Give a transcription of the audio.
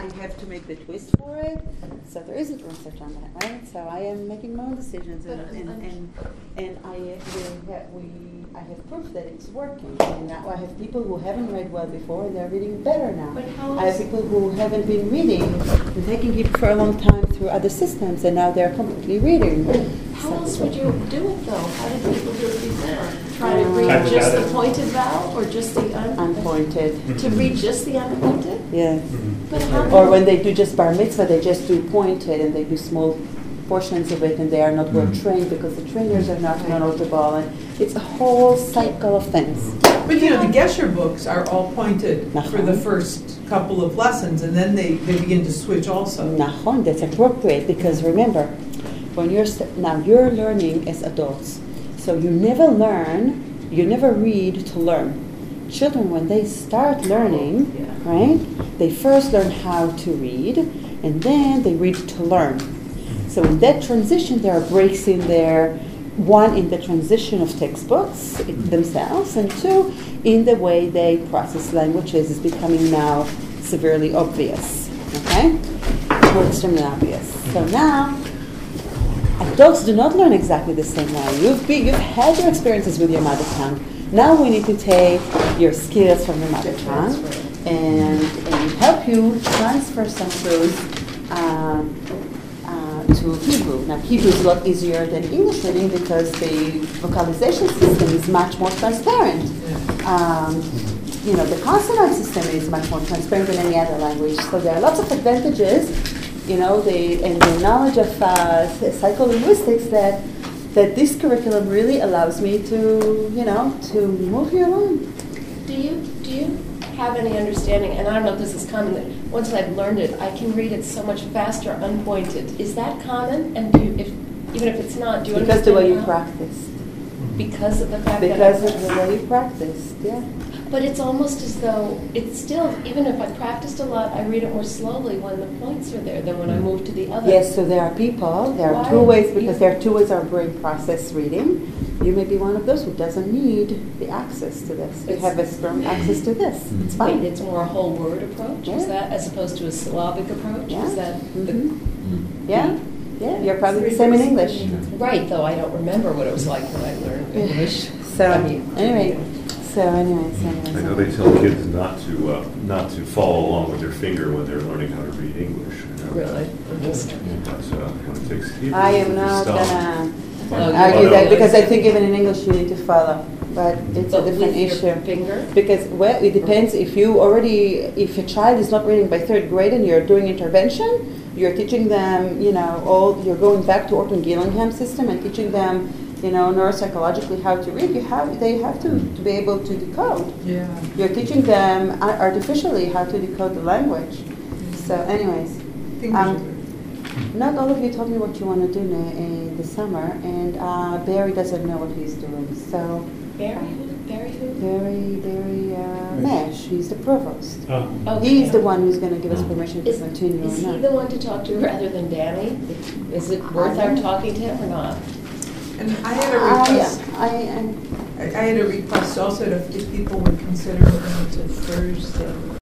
have to make the twist for it. So there isn't research on that, right? So I am making my own decisions, and I have proof that it's working. And now I have people who haven't read well before, and they're reading better now. But how I have people who haven't been reading, and taking it for a long time through other systems, and now they're completely reading. How else would you do it, though? How did people do it before? Try to read just the pointed vowel or just the unpointed? To read just the unpointed? Yes. But how Or when they do just bar mitzvah, they just do pointed, and they do small portions of it, and they are not well trained because the trainers are not knowledgeable, and it's a whole cycle of things. But you know, the Gesher books are all pointed for the first couple of lessons, and then they begin to switch also. Nachon, that's appropriate, because remember, when now you're learning as adults, so you never read to learn. Children, when they start learning, right, they first learn how to read, and then they read to learn. So in that transition, there are breaks in there. One, in the transition of textbooks themselves, and two, in the way they process languages is becoming now severely obvious, okay? Or extremely obvious. So now, adults do not learn exactly the same way. You've had your experiences with your mother tongue. Now we need to take your skills from your mother tongue and help you transfer some truths to Hebrew. Now, Hebrew is a lot easier than English reading because the vocalization system is much more transparent. The consonant system is much more transparent than any other language. So there are lots of advantages, and the knowledge of psycholinguistics that this curriculum really allows me to move you along. Do you have any understanding, and I don't know if this is common, that once I've learned it, I can read it so much faster unpointed. Is that common? And even if it's not, do you because understand the way you how? practiced. Because of the fact because that of the way you practiced, yeah. But it's almost as though it's still, even if I practiced a lot, I read it more slowly when the points are there than when I move to the other. Yes, so there are two ways, because there are two ways our brain process reading. You may be one of those who doesn't need the access to this. You have a strong access to this. It's fine. It's more a whole word approach, is that, as opposed to a syllabic approach? Yeah. Is that Yeah, you're probably the same in English. Right, though I don't remember what it was like when I learned English. Anyway. I know they tell kids not to follow along with their finger when they're learning how to read English. Really? But when it takes Hebrew, I am not going to argue that, because I think even in English you need to follow. But it's a different issue. Your finger? Because, it depends. If a child is not reading by third grade and you're doing intervention, you're teaching them, you're going back to Orton Gillingham system and teaching them, neuropsychologically how to read. They have to be able to decode. Yeah. You're teaching them artificially how to decode the language. So, anyways, not all of you told me what you want to do in the summer, and Barry doesn't know what he's doing. So Barry who? Barry Mesh. He's the provost. Okay. He's the one who's going to give us permission to continue. Is he the one to talk to rather than Danny? Is it worth our talking to him or not? And I had a request. I had a request also if people would consider moving to Thursday.